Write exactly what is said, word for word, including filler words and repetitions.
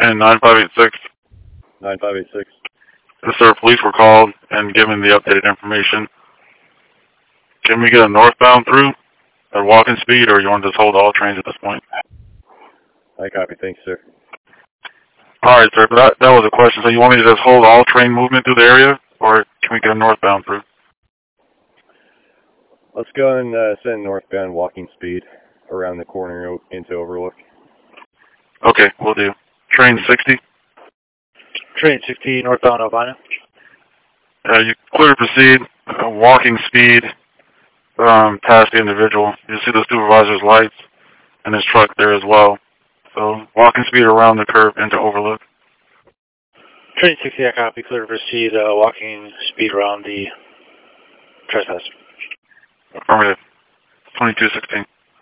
And nine five eight six. nine five eight six. Yes, sir. Police were called and given the updated information. Can we get a northbound through at walking speed, or you want to just hold all trains at this point? I copy. Thanks, sir. All right, sir. But that, that was a question. So you want me to just hold all train movement through the area, or can we get a northbound through? Let's go and uh, send northbound walking speed around the corner into Overlook. Okay, we'll do. Train sixty. Train sixty, northbound Albina. Uh, you clear to proceed. Uh, walking speed um, past the individual. You see the supervisor's lights and his truck there as well. So walking speed around the curve into Overlook. Train sixty, I copy. Clear to proceed. Uh, walking speed around the trespass. Affirmative. twenty-two sixteen.